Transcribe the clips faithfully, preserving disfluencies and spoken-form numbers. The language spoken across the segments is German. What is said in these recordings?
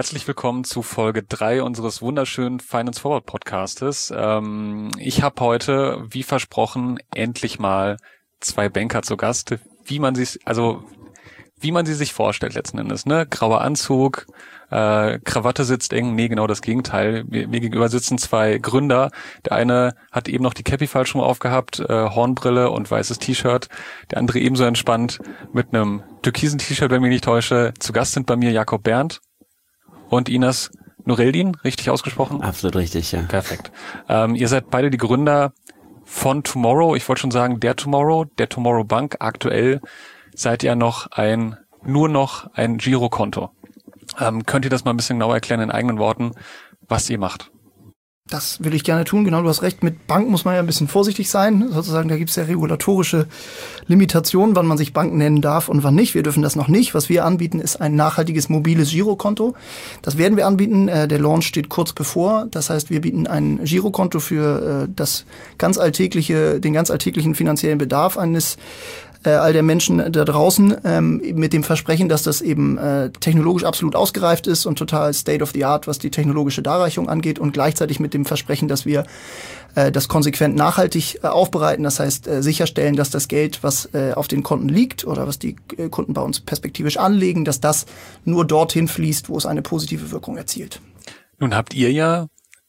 Herzlich willkommen zu Folge drei unseres wunderschönen Finance Forward Podcastes. Ähm, ich habe heute, wie versprochen, endlich mal zwei Banker zu Gast, wie man sie, also wie man sie sich vorstellt letzten Endes, ne? Grauer Anzug, äh, Krawatte sitzt eng, nee, genau das Gegenteil. Mir, mir gegenüber sitzen zwei Gründer. Der eine hat eben noch die Cappy falsch rum aufgehabt, äh, Hornbrille und weißes T-Shirt. Der andere ebenso entspannt mit einem türkisen T-Shirt, wenn mich nicht täusche. Zu Gast sind bei mir Jakob Berndt und Inas Nureldin, richtig ausgesprochen? Absolut richtig, ja. Perfekt. Ähm, ihr seid beide die Gründer von Tomorrow. Ich wollte schon sagen, der Tomorrow, der Tomorrow Bank. Aktuell seid ihr noch ein, nur noch ein Girokonto. Ähm, könnt ihr das mal ein bisschen genauer erklären in eigenen Worten, was ihr macht? Das will ich gerne tun. Genau, du hast recht. Mit Bank muss man ja ein bisschen vorsichtig sein. Sozusagen, da gibt es ja regulatorische Limitationen, wann man sich Bank nennen darf und wann nicht. Wir dürfen das noch nicht. Was wir anbieten, ist ein nachhaltiges mobiles Girokonto. Das werden wir anbieten. Äh, der Launch steht kurz bevor. Das heißt, wir bieten ein Girokonto für äh, das ganz alltägliche, den ganz alltäglichen finanziellen Bedarf eines Äh, all der Menschen da draußen, ähm, mit dem Versprechen, dass das eben äh, technologisch absolut ausgereift ist und total State of the Art, was die technologische Darreichung angeht, und gleichzeitig mit dem Versprechen, dass wir äh, das konsequent nachhaltig äh, aufbereiten, das heißt äh, sicherstellen, dass das Geld, was äh, auf den Konten liegt oder was die äh, Kunden bei uns perspektivisch anlegen, dass das nur dorthin fließt, wo es eine positive Wirkung erzielt. Nun habt ihr ja,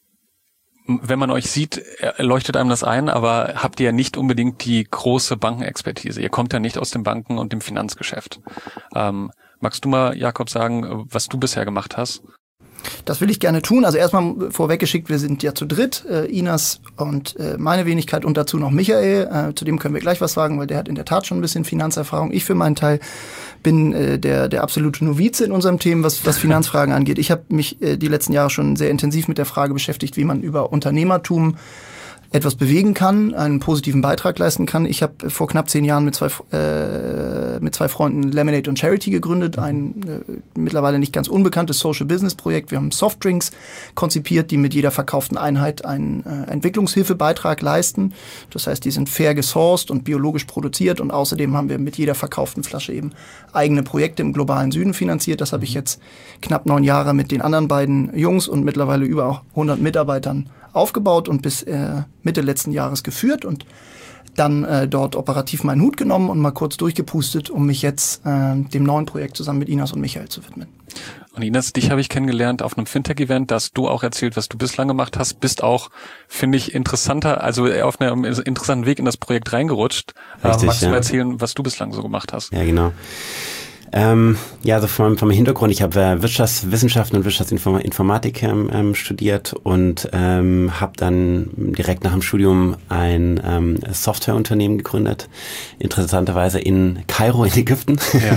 wenn man euch sieht, leuchtet einem das ein, aber habt ihr ja nicht unbedingt die große Bankenexpertise. Ihr kommt ja nicht aus dem Banken- und dem Finanzgeschäft. Ähm, magst du mal, Jakob, sagen, was du bisher gemacht hast? Das will ich gerne tun. Also erstmal vorweggeschickt, wir sind ja zu dritt, äh, Inas und äh, meine Wenigkeit und dazu noch Michael. Äh, zu dem können wir gleich was sagen, weil der hat in der Tat schon ein bisschen Finanzerfahrung. Ich für meinen Teil bin äh, der der absolute Novize in unserem Thema, was was Finanzfragen angeht. Ich habe mich äh, die letzten Jahre schon sehr intensiv mit der Frage beschäftigt, wie man über Unternehmertum etwas bewegen kann, einen positiven Beitrag leisten kann. Ich habe vor knapp zehn Jahren mit zwei äh, mit zwei Freunden Lemonade und Charity gegründet, ein äh, mittlerweile nicht ganz unbekanntes Social Business Projekt. Wir haben Softdrinks konzipiert, die mit jeder verkauften Einheit einen äh, Entwicklungshilfebeitrag leisten. Das heißt, die sind fair gesourced und biologisch produziert, und außerdem haben wir mit jeder verkauften Flasche eben eigene Projekte im globalen Süden finanziert. Das habe ich jetzt knapp neun Jahre mit den anderen beiden Jungs und mittlerweile über hundert Mitarbeitern aufgebaut und bis äh, Mitte letzten Jahres geführt und dann äh, dort operativ meinen Hut genommen und mal kurz durchgepustet, um mich jetzt äh, dem neuen Projekt zusammen mit Inas und Michael zu widmen. Und Inas, dich habe ich kennengelernt auf einem Fintech-Event, da hast du auch erzählt, was du bislang gemacht hast, bist auch, finde ich, interessanter, also auf einem interessanten Weg in das Projekt reingerutscht. Richtig, äh, magst ja. du mal erzählen, was du bislang so gemacht hast? Ja, genau. Ähm, ja, also vom, vom Hintergrund, ich habe äh, Wirtschaftswissenschaften und Wirtschaftsinformatik ähm, ähm, studiert und ähm, habe dann direkt nach dem Studium ein ähm, Softwareunternehmen gegründet, interessanterweise in Kairo in Ägypten. Ja.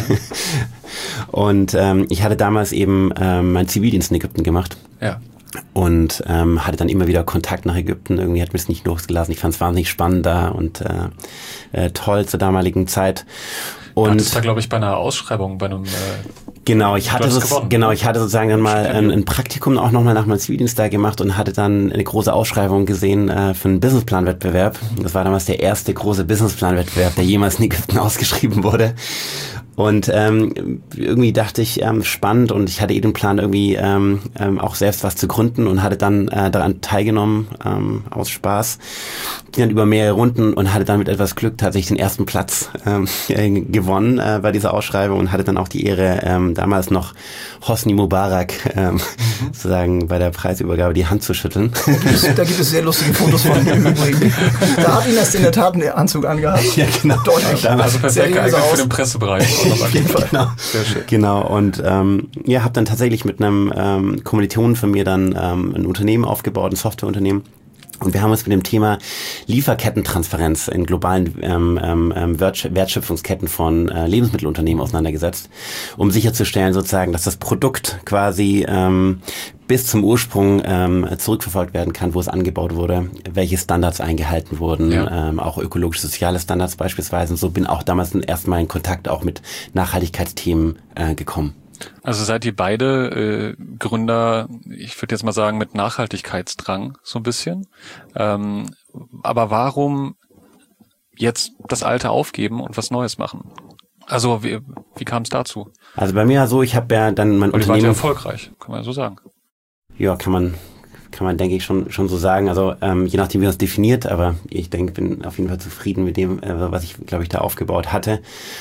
Und ähm, ich hatte damals eben ähm, meinen Zivildienst in Ägypten gemacht. Ja. Und ähm, hatte dann immer wieder Kontakt nach Ägypten. Irgendwie hat mir das nicht losgelassen. Ich fand es wahnsinnig spannend da und äh, äh, toll zur damaligen Zeit. Und das war, glaube ich, bei einer Ausschreibung, bei einem äh, genau, ich hatte so, genau, ich hatte sozusagen dann mal ein, ein Praktikum auch nochmal nach meinem Zivildienst da gemacht und hatte dann eine große Ausschreibung gesehen äh, für einen Businessplan-Wettbewerb. Das war damals der erste große Businessplan-Wettbewerb, der jemals in Ägypten ausgeschrieben wurde. Und ähm, irgendwie dachte ich, ähm, spannend, und ich hatte eh den Plan, irgendwie ähm, ähm, auch selbst was zu gründen, und hatte dann äh, daran teilgenommen, ähm, aus Spaß. Ging dann über mehrere Runden und hatte dann mit etwas Glück tatsächlich den ersten Platz ähm, gewonnen äh, bei dieser Ausschreibung und hatte dann auch die Ehre, ähm, damals noch Hosni Mubarak ähm, mhm. sozusagen bei der Preisübergabe die Hand zu schütteln. Da gibt es, da gibt es sehr lustige Fotos von ihm übrigens. Da hat ihn erst in der Tat einen Anzug angehabt. Ja, genau. Deutlich. Also perfekt geeignet für den Pressebereich. Auf jeden Fall. Genau. Sehr schön. Genau. Und ähm, ja, habe dann tatsächlich mit einem ähm, Kommilitonen von mir dann ähm, ein Unternehmen aufgebaut, ein Softwareunternehmen. Und wir haben uns mit dem Thema Lieferkettentransparenz in globalen ähm, ähm, Wertschöpfungsketten von äh, Lebensmittelunternehmen auseinandergesetzt, um sicherzustellen sozusagen, dass das Produkt quasi ähm, bis zum Ursprung ähm, zurückverfolgt werden kann, wo es angebaut wurde, welche Standards eingehalten wurden, ja. ähm, auch ökologische, soziale Standards beispielsweise. Und so bin auch damals erstmal in Kontakt auch mit Nachhaltigkeitsthemen äh, gekommen. Also seid ihr beide äh, Gründer, ich würde jetzt mal sagen, mit Nachhaltigkeitsdrang so ein bisschen. Ähm, aber warum jetzt das Alte aufgeben und was Neues machen? Also Wie kam es dazu? Also bei mir so, ich habe ja dann mein Weil Unternehmen... Die war ja erfolgreich, kann man ja so sagen. Ja, kann man, kann man denke ich schon schon so sagen. Also ähm, je nachdem, wie man es definiert, aber ich denke, bin auf jeden Fall zufrieden mit dem, äh, was ich, glaube ich, da aufgebaut hatte.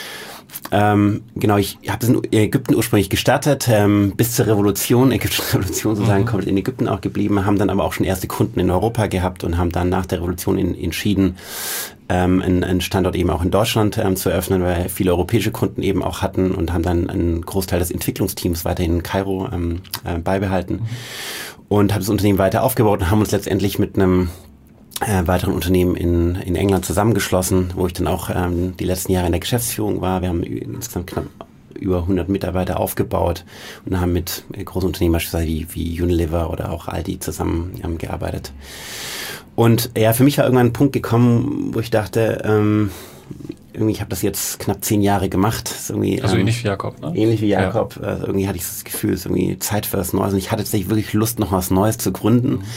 Ähm, genau, ich habe das in Ägypten ursprünglich gestartet, ähm, bis zur Revolution, ägyptische Revolution sozusagen, mhm. komplett in Ägypten auch geblieben, haben dann aber auch schon erste Kunden in Europa gehabt und haben dann nach der Revolution in, entschieden, ähm, einen, einen Standort eben auch in Deutschland ähm, zu eröffnen, weil viele europäische Kunden eben auch hatten und haben dann einen Großteil des Entwicklungsteams weiterhin in Kairo ähm, äh, beibehalten mhm. und haben das Unternehmen weiter aufgebaut und haben uns letztendlich mit einem Äh, weiteren Unternehmen in in England zusammengeschlossen, wo ich dann auch ähm, die letzten Jahre in der Geschäftsführung war. Wir haben insgesamt knapp über hundert Mitarbeiter aufgebaut und haben mit äh, großen Unternehmen beispielsweise wie, wie Unilever oder auch Aldi zusammen ähm, gearbeitet. Und ja, für mich war irgendwann ein Punkt gekommen, wo ich dachte, ähm, irgendwie, ich habe das jetzt knapp zehn Jahre gemacht. Ist irgendwie, also ähm, ähnlich wie Jakob, ne? Ähnlich wie Jakob. Ja. Also irgendwie hatte ich das Gefühl, es ist irgendwie Zeit für was Neues. Und ich hatte tatsächlich wirklich Lust, noch was Neues zu gründen. Mhm.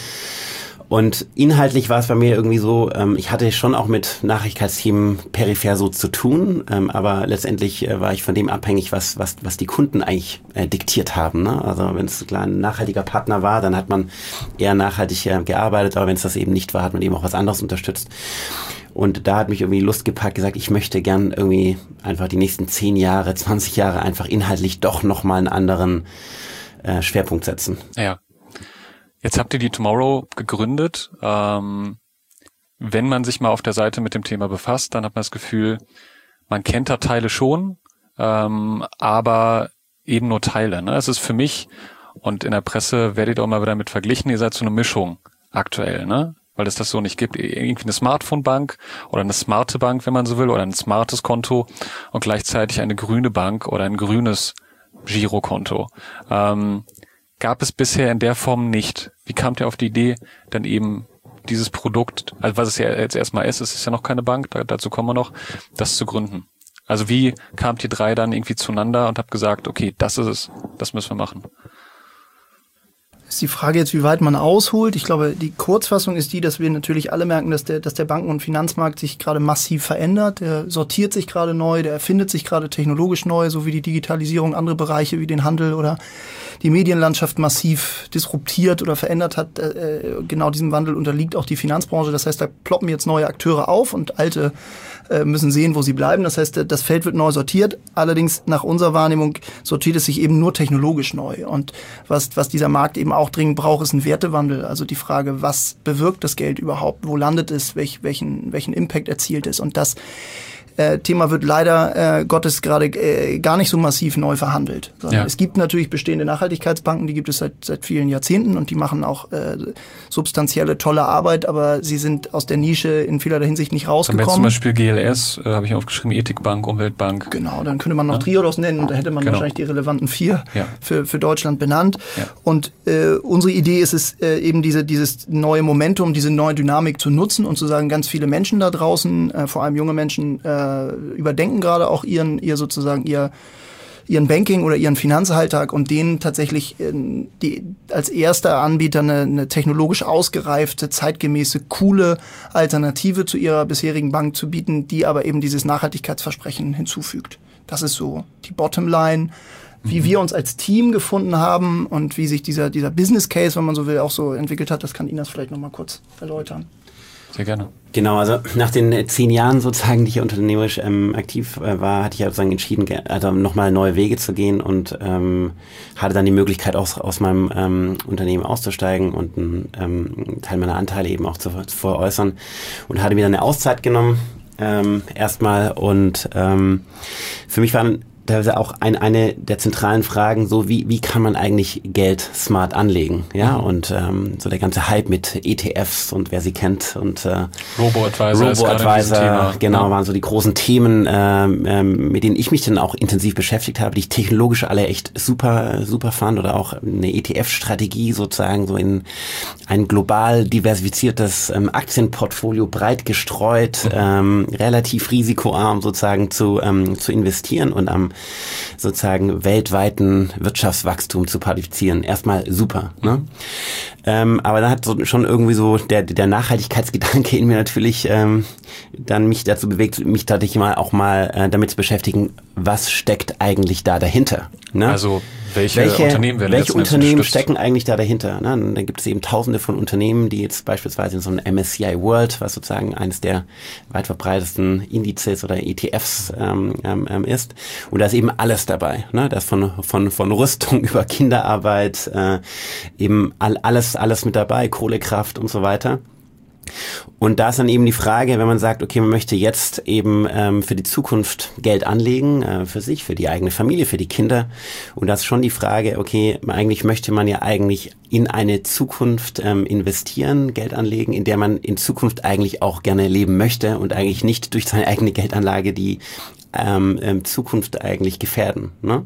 Und inhaltlich war es bei mir irgendwie so, ähm, ich hatte schon auch mit Nachhaltigkeitsthemen peripher so zu tun, ähm, aber letztendlich äh, war ich von dem abhängig, was was was die Kunden eigentlich äh, diktiert haben. Ne? Also wenn es klar ein nachhaltiger Partner war, dann hat man eher nachhaltig äh, gearbeitet, aber wenn es das eben nicht war, hat man eben auch was anderes unterstützt. Und da hat mich irgendwie Lust gepackt, gesagt, ich möchte gern irgendwie einfach die nächsten zehn Jahre, zwanzig Jahre einfach inhaltlich doch nochmal einen anderen äh, Schwerpunkt setzen. Ja. Jetzt habt ihr die Tomorrow gegründet. Ähm, wenn man sich mal auf der Seite mit dem Thema befasst, dann hat man das Gefühl, man kennt da Teile schon, ähm, aber eben nur Teile. Ne? Es ist für mich, und in der Presse werdet ihr auch mal wieder mit verglichen, ihr seid so eine Mischung aktuell, ne? Weil es das so nicht gibt. Irgendwie eine Smartphone-Bank oder eine smarte Bank, wenn man so will, oder ein smartes Konto und gleichzeitig eine grüne Bank oder ein grünes Girokonto. Ähm, Gab es bisher in der Form nicht. Wie kamt ihr auf die Idee, dann eben dieses Produkt, also was es ja jetzt erstmal ist, es ist ja noch keine Bank, da, dazu kommen wir noch, das zu gründen? Also wie kamt ihr drei dann irgendwie zueinander und habt gesagt, okay, das ist es, das müssen wir machen? Ist die Frage jetzt, wie weit man ausholt. Ich glaube, die Kurzfassung ist die, dass wir natürlich alle merken, dass der, dass der Banken- und Finanzmarkt sich gerade massiv verändert. Der sortiert sich gerade neu, der erfindet sich gerade technologisch neu, so wie die Digitalisierung andere Bereiche wie den Handel oder die Medienlandschaft massiv disruptiert oder verändert hat. Äh, genau diesem Wandel unterliegt auch die Finanzbranche. Das heißt, da ploppen jetzt neue Akteure auf und alte äh, müssen sehen, wo sie bleiben. Das heißt, das Feld wird neu sortiert. Allerdings nach unserer Wahrnehmung sortiert es sich eben nur technologisch neu. Und was, was dieser Markt eben auch dringend braucht, ist ein Wertewandel. Also die Frage, was bewirkt das Geld überhaupt? Wo landet es? Welch, welchen, welchen Impact erzielt es? Und das Äh, Thema wird leider äh, Gottes gerade äh, gar nicht so massiv neu verhandelt. Ja. Es gibt natürlich bestehende Nachhaltigkeitsbanken, die gibt es seit seit vielen Jahrzehnten und die machen auch äh, substanzielle, tolle Arbeit, aber sie sind aus der Nische in vielerlei Hinsicht nicht rausgekommen. Dann zum Beispiel G L S, äh, habe ich aufgeschrieben, Ethikbank, Umweltbank. Genau, dann könnte man noch ja. Triodos nennen und da hätte man genau. wahrscheinlich die relevanten vier ja. für für Deutschland benannt. Ja. Und äh, unsere Idee ist es äh, eben diese dieses neue Momentum, diese neue Dynamik zu nutzen und zu sagen, ganz viele Menschen da draußen, äh, vor allem junge Menschen, äh, überdenken gerade auch ihren, ihr sozusagen ihr, ihren Banking oder ihren Finanzalltag und denen tatsächlich die, als erster Anbieter eine, eine technologisch ausgereifte, zeitgemäße, coole Alternative zu ihrer bisherigen Bank zu bieten, die aber eben dieses Nachhaltigkeitsversprechen hinzufügt. Das ist so die Bottomline. Wie mhm. wir uns als Team gefunden haben und wie sich dieser, dieser Business Case, wenn man so will, auch so entwickelt hat, das kann Inas vielleicht noch mal kurz erläutern. Sehr gerne. Genau, also nach den zehn Jahren sozusagen, die ich unternehmerisch ähm, aktiv äh, war, hatte ich sozusagen entschieden, also nochmal neue Wege zu gehen und ähm, hatte dann die Möglichkeit, aus, aus meinem ähm, Unternehmen auszusteigen und einen ähm, Teil meiner Anteile eben auch zu, zu veräußern und hatte mir dann eine Auszeit genommen ähm, erstmal und ähm, für mich war dann teilweise auch ein, eine der zentralen Fragen, so wie wie kann man eigentlich Geld smart anlegen, ja, mhm. und ähm, so der ganze Hype mit E T Fs und wer sie kennt und äh, Robo-Advisor, Robo-Advisor, genau, ja. waren so die großen Themen, ähm, ähm, mit denen ich mich dann auch intensiv beschäftigt habe, die ich technologisch alle echt super super fand oder auch eine E T F-Strategie sozusagen so in ein global diversifiziertes ähm, Aktienportfolio breit gestreut, mhm. ähm, relativ risikoarm sozusagen zu ähm, zu investieren und am sozusagen weltweiten Wirtschaftswachstum zu partizipieren. Erstmal super, ne? Ähm, aber dann hat so schon irgendwie so der der Nachhaltigkeitsgedanke in mir natürlich ähm, dann mich dazu bewegt, mich tatsächlich mal auch mal äh, damit zu beschäftigen, was steckt eigentlich da dahinter, ne? Also welche, welche Unternehmen werden welche Unternehmen unterstützt? stecken eigentlich da dahinter? Ne? Und dann gibt es eben Tausende von Unternehmen, die jetzt beispielsweise in so einem M S C I World, was sozusagen eines der weit verbreitesten Indizes oder E T Fs ähm, ähm, ist, und da ist eben alles dabei. Ne? Da ist von von von Rüstung über Kinderarbeit äh, eben all, alles alles mit dabei, Kohlekraft und so weiter. Und da ist dann eben die Frage, wenn man sagt, okay, man möchte jetzt eben ähm, für die Zukunft Geld anlegen, äh, für sich, für die eigene Familie, für die Kinder. Und da ist schon die Frage, okay, eigentlich möchte man ja eigentlich in eine Zukunft ähm, investieren, Geld anlegen, in der man in Zukunft eigentlich auch gerne leben möchte und eigentlich nicht durch seine eigene Geldanlage die ähm, ähm, Zukunft eigentlich gefährden, ne?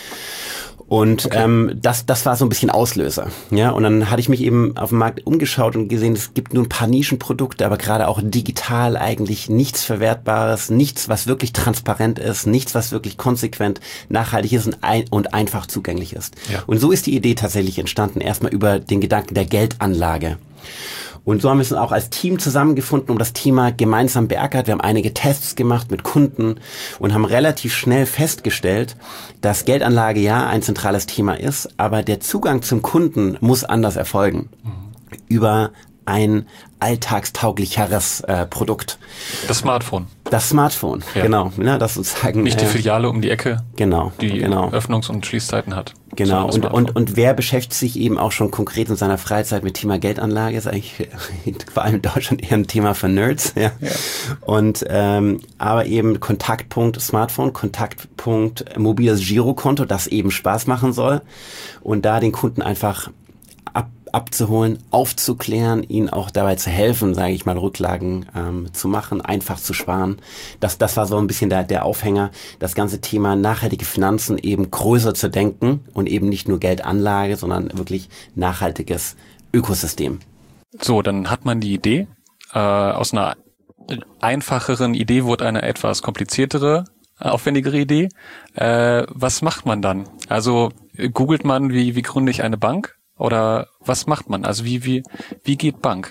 Und okay. ähm, das das war so ein bisschen Auslöser, ja. Und dann hatte ich mich eben auf dem Markt umgeschaut und gesehen, es gibt nur ein paar Nischenprodukte, aber gerade auch digital eigentlich nichts Verwertbares, nichts, was wirklich transparent ist, nichts, was wirklich konsequent nachhaltig ist und, ein, und einfach zugänglich ist. Ja. Und so ist die Idee tatsächlich entstanden, erstmal über den Gedanken der Geldanlage. Und so haben wir es auch als Team zusammengefunden, um das Thema gemeinsam beackert. Wir haben einige Tests gemacht mit Kunden und haben relativ schnell festgestellt, dass Geldanlage ja ein zentrales Thema ist, aber der Zugang zum Kunden muss anders erfolgen. Mhm. Über ein alltagstauglicheres äh, Produkt. Das Smartphone. Das Smartphone, ja. Genau. Ja, das sozusagen, nicht die Filiale um die Ecke, genau, die genau. Öffnungs- und Schließzeiten hat. Genau, und, und, und wer beschäftigt sich eben auch schon konkret in seiner Freizeit mit Thema Geldanlage, ist eigentlich vor allem in Deutschland eher ein Thema für Nerds. Ja. Ja. Und ähm, aber eben Kontaktpunkt Smartphone, Kontaktpunkt mobiles Girokonto, das eben Spaß machen soll und da den Kunden einfach ab abzuholen, aufzuklären, ihnen auch dabei zu helfen, sage ich mal, Rücklagen ähm, zu machen, einfach zu sparen. Das, das war so ein bisschen der, der Aufhänger, das ganze Thema nachhaltige Finanzen eben größer zu denken und eben nicht nur Geldanlage, sondern wirklich nachhaltiges Ökosystem. So, dann hat man die Idee. Äh, aus einer einfacheren Idee wurde eine etwas kompliziertere, aufwendigere Idee. Äh, was macht man dann? Also googelt man, wie, wie gründe ich eine Bank? Oder was macht man? Also wie wie wie geht Bank?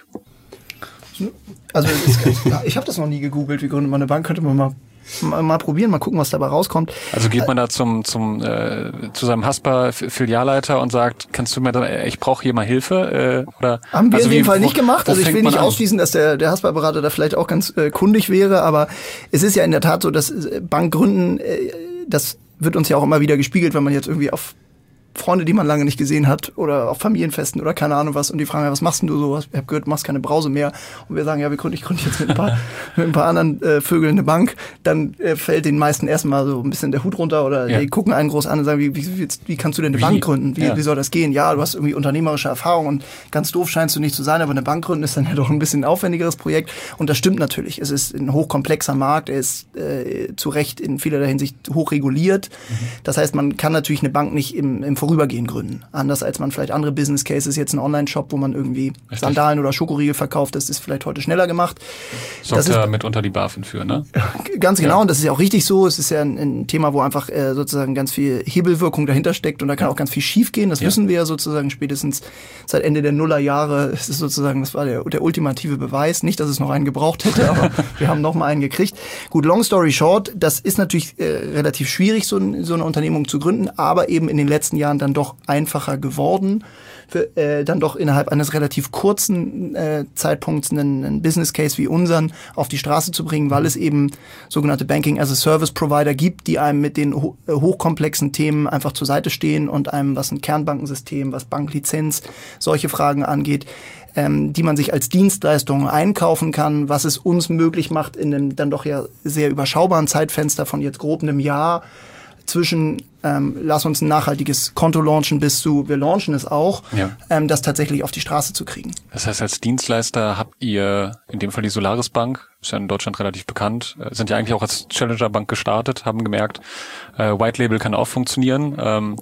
Also ist, ich habe das noch nie gegoogelt, wie gründet man eine Bank, könnte man mal, mal mal probieren, mal gucken, was dabei rauskommt. Also geht man da zum zum äh, zu seinem Haspa Filialleiter und sagt, kannst du mir da, ich brauche hier mal Hilfe äh, oder haben wir also in dem wie, Fall wo, nicht gemacht. Also ich will nicht ausschließen, dass der der Haspa-Berater da vielleicht auch ganz äh, kundig wäre, aber es ist ja in der Tat so, dass Bankgründen, äh, das wird uns ja auch immer wieder gespiegelt, wenn man jetzt irgendwie auf Freunde, die man lange nicht gesehen hat oder auf Familienfesten oder keine Ahnung was und die fragen, ja, was machst denn du so? Ich habe gehört, du machst keine Brause mehr und wir sagen, ja, wir gründen, ich gründe jetzt mit ein paar, mit ein paar anderen äh, Vögeln eine Bank, dann äh, fällt den meisten erstmal so ein bisschen der Hut runter oder ja. Die gucken einen groß an und sagen, wie, wie, wie, wie kannst du denn eine wie? Bank gründen? Wie, ja. wie soll das gehen? Ja, du hast irgendwie unternehmerische Erfahrung und ganz doof scheinst du nicht zu sein, aber eine Bank gründen ist dann ja doch ein bisschen ein aufwendigeres Projekt und das stimmt natürlich. Es ist ein hochkomplexer Markt, er ist äh, zu Recht in vielerlei Hinsicht hochreguliert. Mhm. Das heißt, man kann natürlich eine Bank nicht im, im Vorübergehen gründen. Anders als man vielleicht andere Business Cases, jetzt ein Online-Shop, wo man irgendwie Richtig. Sandalen oder Schokoriegel verkauft, das ist vielleicht heute schneller gemacht. Sorgt da mitunter die BaFin für, ne? Ganz genau, ja. Und das ist ja auch richtig so. Es ist ja ein, ein Thema, wo einfach äh, sozusagen ganz viel Hebelwirkung dahinter steckt und da kann auch ganz viel schief gehen. Das ja. wissen wir ja sozusagen spätestens seit Ende der Nullerjahre. Es ist sozusagen, das war der, der ultimative Beweis. Nicht, dass es noch einen gebraucht hätte, aber wir haben noch mal einen gekriegt. Gut, long story short, das ist natürlich äh, relativ schwierig, so, ein, so eine Unternehmung zu gründen, aber eben in den letzten Jahren dann doch einfacher geworden, für, äh, dann doch innerhalb eines relativ kurzen äh, Zeitpunkts einen, einen Business Case wie unseren auf die Straße zu bringen, weil es eben sogenannte Banking as a Service Provider gibt, die einem mit den ho- hochkomplexen Themen einfach zur Seite stehen und einem, was ein Kernbankensystem, was Banklizenz, solche Fragen angeht, ähm, die man sich als Dienstleistung einkaufen kann, was es uns möglich macht, in einem dann doch ja sehr überschaubaren Zeitfenster von jetzt grob einem Jahr zwischen ähm, lass uns ein nachhaltiges Konto launchen bis zu wir launchen es auch, ja. ähm, das tatsächlich auf die Straße zu kriegen. Das heißt, als Dienstleister habt ihr in dem Fall die Solaris Bank, ist ja in Deutschland relativ bekannt, sind ja eigentlich auch als Challenger Bank gestartet, haben gemerkt, äh, White Label kann auch funktionieren. Ähm,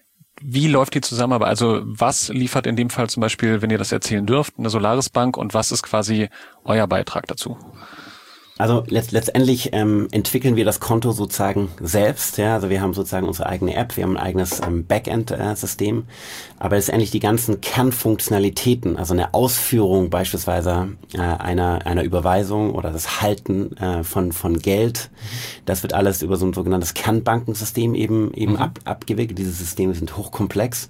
wie läuft die Zusammenarbeit? Also was liefert in dem Fall zum Beispiel, wenn ihr das erzählen dürft, eine Solaris Bank und was ist quasi euer Beitrag dazu? Also letzt, letztendlich ähm, entwickeln wir das Konto sozusagen selbst. Ja, also wir haben sozusagen unsere eigene App, wir haben ein eigenes ähm, Backend-System, äh, aber letztendlich die ganzen Kernfunktionalitäten, also eine Ausführung beispielsweise äh, einer einer Überweisung oder das Halten äh, von von Geld, das wird alles über so ein sogenanntes Kernbankensystem eben eben mhm. ab, abgewickelt. Diese Systeme sind hochkomplex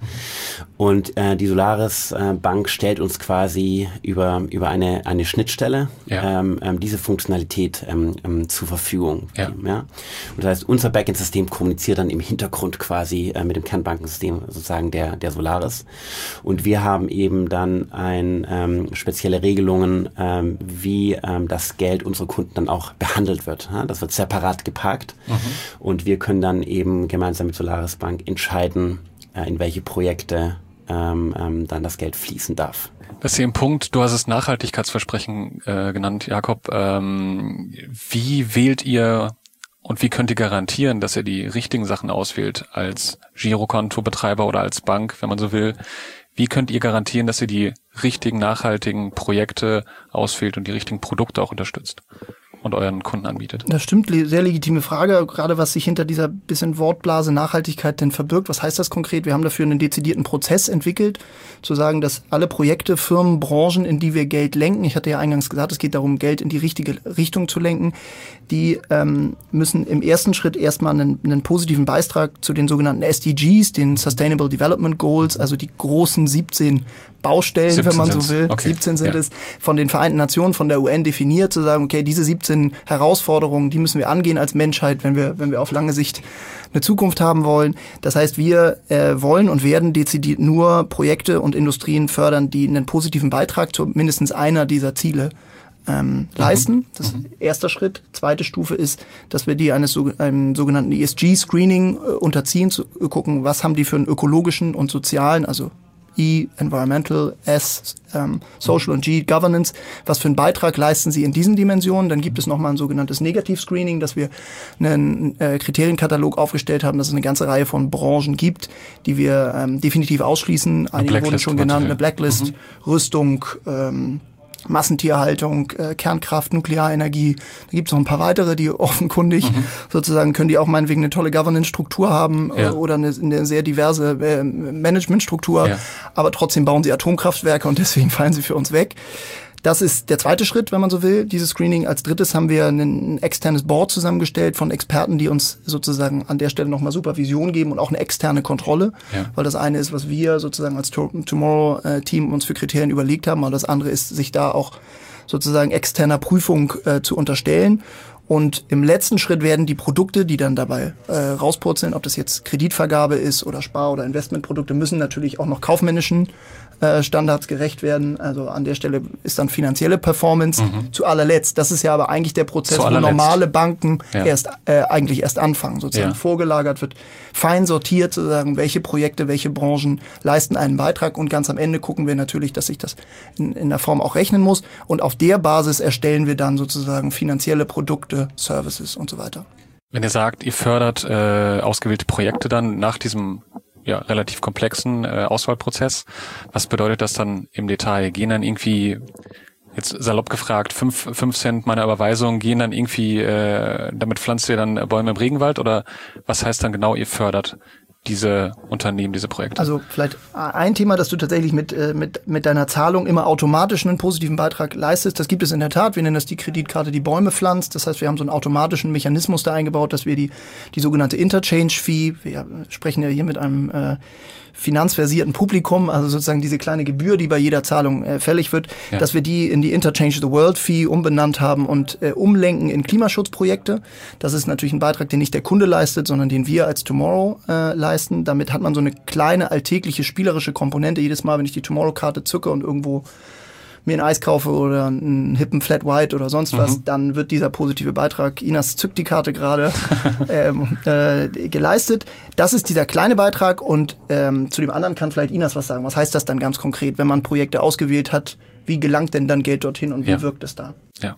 und äh, die Solaris äh, Bank stellt uns quasi über über eine eine Schnittstelle ja. ähm, ähm, diese Funktionalität Ähm, ähm, zur Verfügung. Ja. Ja? Und das heißt, unser Backend-System kommuniziert dann im Hintergrund quasi äh, mit dem Kernbankensystem sozusagen der der Solaris. Und wir haben eben dann ein ähm, spezielle Regelungen, ähm, wie ähm, das Geld unserer Kunden dann auch behandelt wird. Ja? Das wird separat geparkt mhm. und wir können dann eben gemeinsam mit Solaris Bank entscheiden, äh, in welche Projekte ähm, ähm, dann das Geld fließen darf. Das ist hier ein Punkt, du hast es Nachhaltigkeitsversprechen äh, genannt, Jakob. Ähm, wie wählt ihr und wie könnt ihr garantieren, dass ihr die richtigen Sachen auswählt als Girokontobetreiber oder als Bank, wenn man so will? Wie könnt ihr garantieren, dass ihr die richtigen nachhaltigen Projekte auswählt und die richtigen Produkte auch unterstützt und euren Kunden anbietet? Das stimmt, sehr legitime Frage, gerade was sich hinter dieser bisschen Wortblase Nachhaltigkeit denn verbirgt. Was heißt das konkret? Wir haben dafür einen dezidierten Prozess entwickelt, zu sagen, dass alle Projekte, Firmen, Branchen, in die wir Geld lenken, ich hatte ja eingangs gesagt, es geht darum, Geld in die richtige Richtung zu lenken, die ähm, müssen im ersten Schritt erstmal einen, einen positiven Beitrag zu den sogenannten S D Gs, den Sustainable Development Goals, also die großen siebzehn Baustellen, wenn man so will, okay. siebzehn sind ja. es, von den Vereinten Nationen, von der U N definiert, zu sagen, okay, diese siebzehn Herausforderungen, die müssen wir angehen als Menschheit, wenn wir, wenn wir auf lange Sicht eine Zukunft haben wollen. Das heißt, wir äh, wollen und werden dezidiert nur Projekte und Industrien fördern, die einen positiven Beitrag zu mindestens einer dieser Ziele ähm, mhm. leisten. Das ist erster Schritt. Zweite Stufe ist, dass wir die eines einem sogenannten E S G-Screening äh, unterziehen, zu äh, gucken, was haben die für einen ökologischen und sozialen, also E, Environmental, S, ähm, Social und G, Governance. Was für einen Beitrag leisten sie in diesen Dimensionen? Dann gibt es nochmal ein sogenanntes Negativ-Screening, dass wir einen äh, Kriterienkatalog aufgestellt haben, dass es eine ganze Reihe von Branchen gibt, die wir ähm, definitiv ausschließen. Einige wurden schon genannt, eine Blacklist, mhm. Rüstung, ähm, Massentierhaltung, äh, Kernkraft, Nuklearenergie. Da gibt es noch ein paar weitere, die offenkundig mhm. sozusagen können die auch meinetwegen eine tolle Governance-Struktur haben ja. äh, oder eine, eine sehr diverse äh, Management-Struktur. Ja. Aber trotzdem bauen sie Atomkraftwerke und deswegen fallen sie für uns weg. Das ist der zweite Schritt, wenn man so will, dieses Screening. Als drittes haben wir ein, ein externes Board zusammengestellt von Experten, die uns sozusagen an der Stelle nochmal Supervision geben und auch eine externe Kontrolle. Ja. Weil das eine ist, was wir sozusagen als Tomorrow-Team uns für Kriterien überlegt haben, aber das andere ist, sich da auch sozusagen externer Prüfung äh, zu unterstellen. Und im letzten Schritt werden die Produkte, die dann dabei äh, rauspurzeln, ob das jetzt Kreditvergabe ist oder Spar- oder Investmentprodukte, müssen natürlich auch noch kaufmännischen äh, Standards gerecht werden. Also an der Stelle ist dann finanzielle Performance mhm. zu allerletzt. Das ist ja aber eigentlich der Prozess, wo normale Banken ja. erst äh, eigentlich erst anfangen. Sozusagen ja. vorgelagert wird, fein sortiert, sozusagen, welche Projekte, welche Branchen leisten einen Beitrag. Und ganz am Ende gucken wir natürlich, dass sich das in, in der Form auch rechnen muss. Und auf der Basis erstellen wir dann sozusagen finanzielle Produkte, Services und so weiter. Wenn ihr sagt, ihr fördert äh, ausgewählte Projekte dann nach diesem ja relativ komplexen äh, Auswahlprozess, was bedeutet das dann im Detail? Gehen dann irgendwie, jetzt salopp gefragt, fünf, fünf Cent meiner Überweisung, gehen dann irgendwie, äh, damit pflanzt ihr dann Bäume im Regenwald oder was heißt dann genau, ihr fördert diese Unternehmen, diese Projekte? Also vielleicht ein Thema, dass du tatsächlich mit, mit, mit deiner Zahlung immer automatisch einen positiven Beitrag leistest. Das gibt es in der Tat. Wir nennen das die Kreditkarte, die Bäume pflanzt. Das heißt, wir haben so einen automatischen Mechanismus da eingebaut, dass wir die, die sogenannte Interchange-Fee, wir sprechen ja hier mit einem äh, finanzversierten Publikum, also sozusagen diese kleine Gebühr, die bei jeder Zahlung äh, fällig wird, ja. dass wir die in die Interchange the World Fee umbenannt haben und äh, umlenken in Klimaschutzprojekte. Das ist natürlich ein Beitrag, den nicht der Kunde leistet, sondern den wir als Tomorrow äh, leisten. Damit hat man so eine kleine alltägliche spielerische Komponente. Jedes Mal, wenn ich die Tomorrow-Karte zücke und irgendwo mir ein Eis kaufe oder einen hippen Flat White oder sonst was, mhm. dann wird dieser positive Beitrag, Inas zückt die Karte gerade, ähm, äh, geleistet. Das ist dieser kleine Beitrag und ähm, zu dem anderen kann vielleicht Inas was sagen. Was heißt das dann ganz konkret, wenn man Projekte ausgewählt hat? Wie gelangt denn dann Geld dorthin und wie ja. wirkt es da? Ja.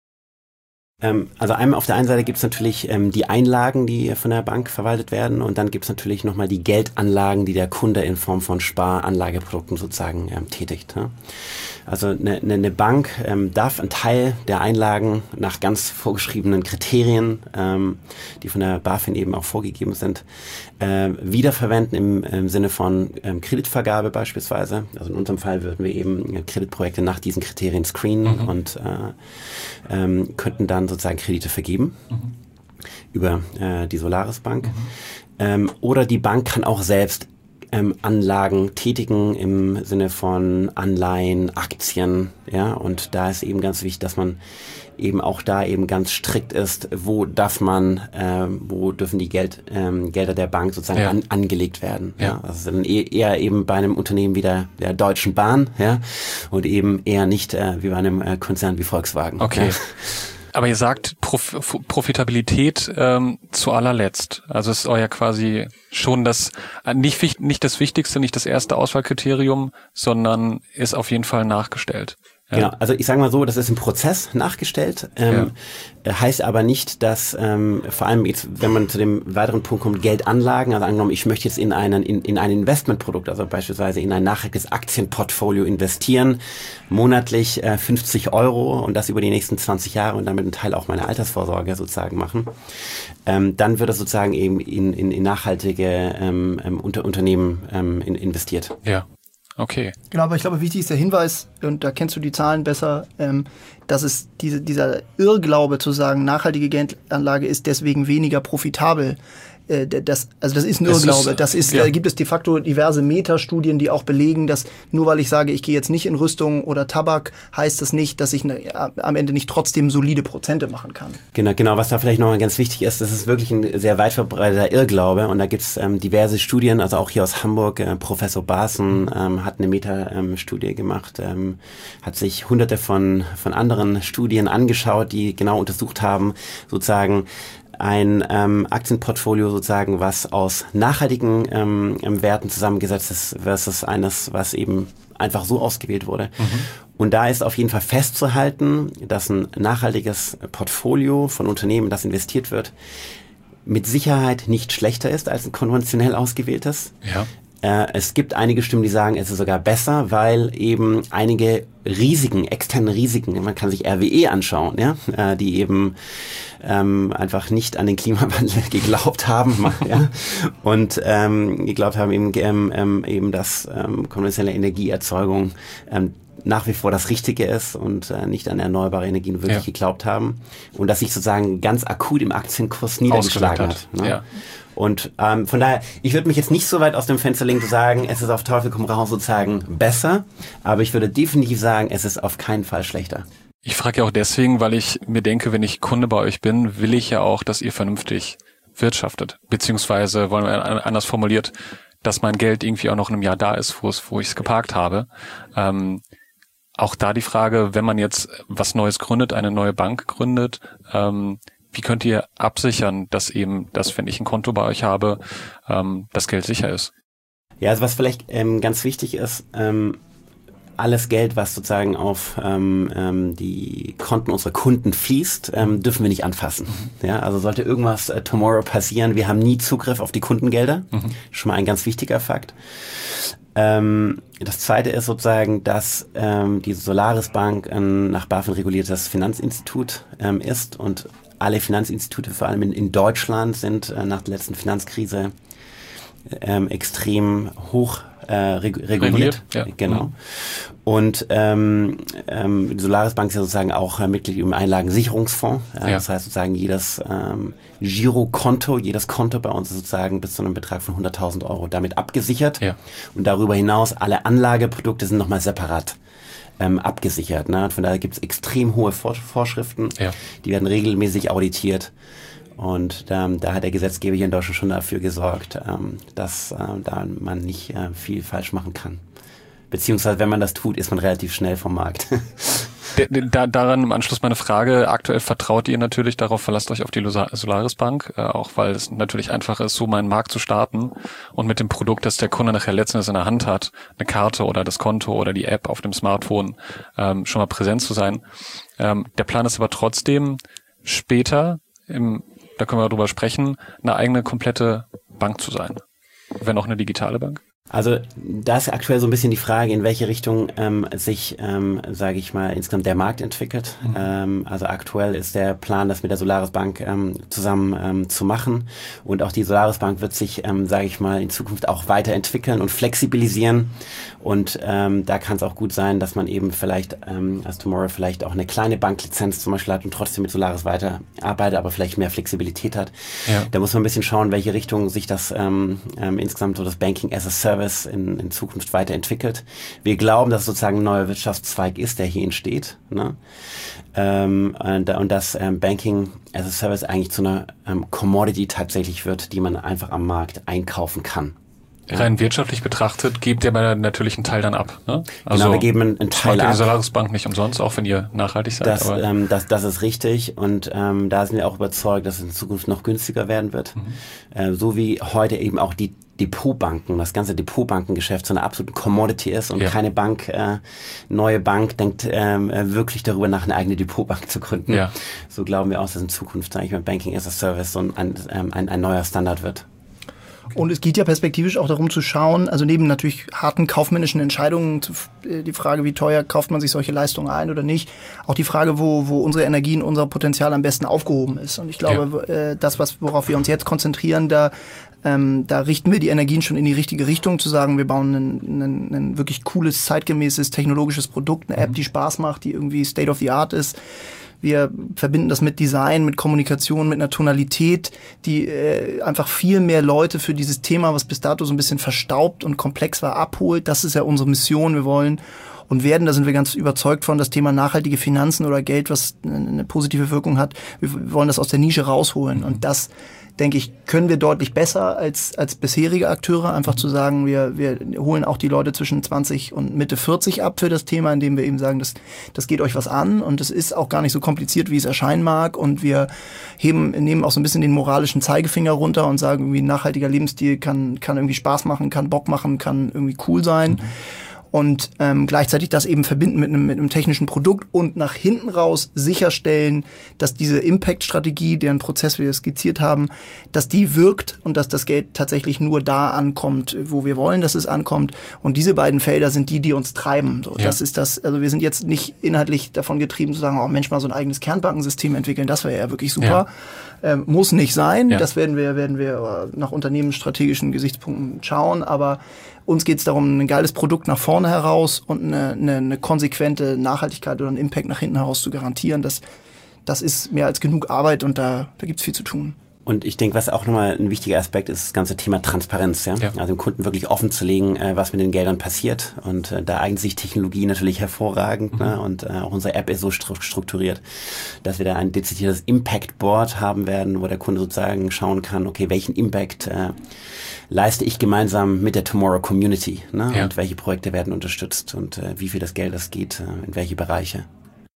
Ähm, also einmal auf der einen Seite gibt es natürlich ähm, die Einlagen, die von der Bank verwaltet werden und dann gibt es natürlich nochmal die Geldanlagen, die der Kunde in Form von Sparanlageprodukten sozusagen ähm, tätigt. Ne? Also eine, eine Bank ähm, darf einen Teil der Einlagen nach ganz vorgeschriebenen Kriterien, ähm, die von der BaFin eben auch vorgegeben sind, äh, wiederverwenden im, im Sinne von ähm, Kreditvergabe beispielsweise. Also in unserem Fall würden wir eben Kreditprojekte nach diesen Kriterien screenen mhm. und äh, ähm, könnten dann sozusagen Kredite vergeben mhm. über äh, die Solaris Bank. Mhm. Ähm, oder die Bank kann auch selbst ähm, Anlagen tätigen im Sinne von Anleihen, Aktien, ja, und da ist eben ganz wichtig, dass man eben auch da eben ganz strikt ist, wo darf man, ähm, wo dürfen die Geld, ähm, Gelder der Bank sozusagen ja. an, angelegt werden. Ja. Ja. Also dann eher eben bei einem Unternehmen wie der, der Deutschen Bahn, ja, und eben eher nicht äh, wie bei einem äh, Konzern wie Volkswagen. Okay. Ja. Aber ihr sagt Prof- Profitabilität ähm, zu allerletzt. Also es ist euer quasi schon das, nicht, nicht das Wichtigste, nicht das erste Auswahlkriterium, sondern ist auf jeden Fall nachgestellt. Ja. Genau, also ich sage mal so, das ist im Prozess nachgestellt, ähm, ja. heißt aber nicht, dass ähm, vor allem jetzt, wenn man zu dem weiteren Punkt kommt, Geldanlagen, also angenommen, ich möchte jetzt in einen in, in ein Investmentprodukt, also beispielsweise in ein nachhaltiges Aktienportfolio investieren, monatlich äh, fünfzig Euro und das über die nächsten zwanzig Jahre und damit einen Teil auch meiner Altersvorsorge sozusagen machen, ähm, dann wird das sozusagen eben in, in, in nachhaltige ähm, ähm, Unter Unternehmen ähm, in, investiert. Ja. Okay. Genau, aber ich glaube, wichtig ist der Hinweis, und da kennst du die Zahlen besser, ähm, dass es diese, dieser Irrglaube zu sagen, nachhaltige Geldanlage ist deswegen weniger profitabel. Äh, das, also das ist ein Irrglaube. Das ist, ja. Da gibt es de facto diverse Metastudien, die auch belegen, dass nur weil ich sage, ich gehe jetzt nicht in Rüstung oder Tabak, heißt das nicht, dass ich ne, am Ende nicht trotzdem solide Prozente machen kann. Genau, genau. Was da vielleicht noch ganz wichtig ist, das ist wirklich ein sehr weit verbreiteter Irrglaube und da gibt es ähm, diverse Studien, also auch hier aus Hamburg, äh, Professor Barson ähm, hat eine Meta-Studie ähm, gemacht, ähm, hat sich hunderte von, von anderen Studien angeschaut, die genau untersucht haben, sozusagen, ein ähm, Aktienportfolio sozusagen, was aus nachhaltigen ähm, Werten zusammengesetzt ist versus eines, was eben einfach so ausgewählt wurde. Mhm. Und da ist auf jeden Fall festzuhalten, dass ein nachhaltiges Portfolio von Unternehmen, das investiert wird, mit Sicherheit nicht schlechter ist als ein konventionell ausgewähltes. Ja. Äh, es gibt einige Stimmen, die sagen, es ist sogar besser, weil eben einige Risiken, externe Risiken, man kann sich R W E anschauen, ja, äh, die eben ähm, einfach nicht an den Klimawandel geglaubt haben, ja, und ähm, geglaubt haben eben, ähm, eben, dass ähm, konventionelle Energieerzeugung ähm, nach wie vor das Richtige ist und äh, nicht an erneuerbare Energien wirklich ja. geglaubt haben und dass sich sozusagen ganz akut im Aktienkurs niedergeschlagen hat. hat ne? Ja. Und ähm, von daher, ich würde mich jetzt nicht so weit aus dem Fenster legen zu sagen, es ist auf Teufel komm raus sozusagen besser, aber ich würde definitiv sagen, es ist auf keinen Fall schlechter. Ich frage ja auch deswegen, weil ich mir denke, wenn ich Kunde bei euch bin, will ich ja auch, dass ihr vernünftig wirtschaftet, beziehungsweise, wollen wir anders formuliert, dass mein Geld irgendwie auch noch in einem Jahr da ist, wo es, wo ich es geparkt habe. Ähm, auch da die Frage, wenn man jetzt was Neues gründet, eine neue Bank gründet, ähm, wie könnt ihr absichern, dass eben, dass wenn ich ein Konto bei euch habe, ähm, das Geld sicher ist? Ja, also was vielleicht ähm, ganz wichtig ist, ähm, alles Geld, was sozusagen auf ähm, ähm, die Konten unserer Kunden fließt, ähm, dürfen wir nicht anfassen. Mhm. Ja, also sollte irgendwas äh, tomorrow passieren, wir haben nie Zugriff auf die Kundengelder. Mhm. Schon mal ein ganz wichtiger Fakt. Ähm, das zweite ist sozusagen, dass ähm, die Solaris Bank ein nach BaFin reguliertes Finanzinstitut ähm, ist und alle Finanzinstitute, vor allem in, in Deutschland, sind äh, nach der letzten Finanzkrise ähm, extrem hoch äh, reg- reguliert. reguliert ja. Genau. Mhm. Und ähm, ähm, die Solaris Bank ist ja sozusagen auch äh, Mitglied im Einlagensicherungsfonds. Äh, ja. Das heißt sozusagen jedes ähm, Girokonto, jedes Konto bei uns ist sozusagen bis zu einem Betrag von hunderttausend Euro damit abgesichert. Ja. Und darüber hinaus alle Anlageprodukte sind nochmal separat Ähm, abgesichert. Ne? Von daher gibt es extrem hohe Vor- Vorschriften, ja. die werden regelmäßig auditiert und ähm, da hat der Gesetzgeber hier in Deutschland schon dafür gesorgt, ähm, dass äh, da man nicht äh, viel falsch machen kann. Beziehungsweise wenn man das tut, ist man relativ schnell vom Markt. Da, daran im Anschluss meine Frage, aktuell vertraut ihr natürlich darauf, verlasst euch auf die Solaris Bank, äh, auch weil es natürlich einfach ist, so meinen Markt zu starten und mit dem Produkt, das der Kunde nachher letztendlich in der Hand hat, eine Karte oder das Konto oder die App auf dem Smartphone, ähm, schon mal präsent zu sein. Ähm, der Plan ist aber trotzdem später, im, da können wir drüber sprechen, eine eigene komplette Bank zu sein, wenn auch eine digitale Bank. Also da ist aktuell so ein bisschen die Frage, in welche Richtung ähm, sich, ähm, sage ich mal, insgesamt der Markt entwickelt. Mhm. Ähm, also aktuell ist der Plan, das mit der Solaris Bank ähm, zusammen ähm, zu machen. Und auch die Solaris Bank wird sich, ähm, sage ich mal, in Zukunft auch weiterentwickeln und flexibilisieren. Und ähm, da kann es auch gut sein, dass man eben vielleicht ähm, als Tomorrow vielleicht auch eine kleine Banklizenz zum Beispiel hat und trotzdem mit Solaris weiterarbeitet, aber vielleicht mehr Flexibilität hat. Ja. Da muss man ein bisschen schauen, welche Richtung sich das ähm, ähm, insgesamt so das Banking as a Service In, in Zukunft weiterentwickelt. Wir glauben, dass es sozusagen ein neuer Wirtschaftszweig ist, der hier entsteht. Ne? Ähm, und, und dass ähm, Banking as a Service eigentlich zu einer ähm, Commodity tatsächlich wird, die man einfach am Markt einkaufen kann. Ja. Rein wirtschaftlich betrachtet gebt ihr aber natürlich einen Teil dann ab. Ne? Also genau, wir geben einen, einen Teil ab. Die Solaris Bank nicht umsonst, auch wenn ihr nachhaltig seid. Das, aber ähm, das, das ist richtig und ähm, da sind wir auch überzeugt, dass es in Zukunft noch günstiger werden wird. Mhm. Äh, so wie heute eben auch die Depotbanken, das ganze Depotbankengeschäft so eine absolute Commodity ist und ja. keine Bank, äh, neue Bank denkt ähm, wirklich darüber nach, eine eigene Depotbank zu gründen. Ja. So glauben wir auch, dass in Zukunft, sage ich mal, Banking as a Service so ein, ein, ein, ein neuer Standard wird. Okay. Und es geht ja perspektivisch auch darum zu schauen, also neben natürlich harten kaufmännischen Entscheidungen, die Frage, wie teuer kauft man sich solche Leistungen ein oder nicht, auch die Frage, wo, wo unsere Energien, unser Potenzial am besten aufgehoben ist. Und ich glaube, ja. äh, das, was, worauf wir uns jetzt konzentrieren, da Ähm, da richten wir die Energien schon in die richtige Richtung, zu sagen, wir bauen ein, ein, ein wirklich cooles, zeitgemäßes, technologisches Produkt, eine App, die Spaß macht, die irgendwie State of the Art ist. Wir verbinden das mit Design, mit Kommunikation, mit einer Tonalität, die äh, einfach viel mehr Leute für dieses Thema, was bis dato so ein bisschen verstaubt und komplex war, abholt. Das ist ja unsere Mission. Wir wollen und werden, da sind wir ganz überzeugt von, das Thema nachhaltige Finanzen oder Geld, was eine positive Wirkung hat. Wir wollen das aus der Nische rausholen. Und das, denke ich, können wir deutlich besser als als bisherige Akteure. Einfach zu sagen, wir wir holen auch die Leute zwischen zwanzig und Mitte vierzig ab für das Thema, indem wir eben sagen, das das geht euch was an und es ist auch gar nicht so kompliziert, wie es erscheinen mag. Und wir heben nehmen auch so ein bisschen den moralischen Zeigefinger runter und sagen, irgendwie ein nachhaltiger Lebensstil kann kann irgendwie Spaß machen, kann Bock machen, kann irgendwie cool sein. Mhm. Und ähm, gleichzeitig das eben verbinden mit einem, mit einem technischen Produkt und nach hinten raus sicherstellen, dass diese Impact-Strategie, deren Prozess wir skizziert haben, dass die wirkt und dass das Geld tatsächlich nur da ankommt, wo wir wollen, dass es ankommt. Und diese beiden Felder sind die, die uns treiben. So, ja. Das ist das. Also wir sind jetzt nicht inhaltlich davon getrieben zu sagen, oh Mensch, mal so ein eigenes Kernbankensystem entwickeln, das wäre ja wirklich super. Ja. Ähm, muss nicht sein. Ja. Das werden wir, werden wir nach unternehmensstrategischen Gesichtspunkten schauen. Aber uns geht es darum, ein geiles Produkt nach vorne heraus und eine, eine, eine konsequente Nachhaltigkeit oder einen Impact nach hinten heraus zu garantieren. Das, das ist mehr als genug Arbeit und da, da gibt es viel zu tun. Und ich denke, was auch nochmal ein wichtiger Aspekt ist, das ganze Thema Transparenz. Ja? Ja. Also dem Kunden wirklich offen zu legen, äh, was mit den Geldern passiert. Und äh, da eignet sich Technologie natürlich hervorragend. Mhm. Ne? Und äh, auch unsere App ist so strukturiert, dass wir da ein dezidiertes Impact Board haben werden, wo der Kunde sozusagen schauen kann, okay, welchen Impact äh, leiste ich gemeinsam mit der Tomorrow Community, ne? Ja. Und welche Projekte werden unterstützt und äh, wie viel das Geld das geht, äh, in welche Bereiche.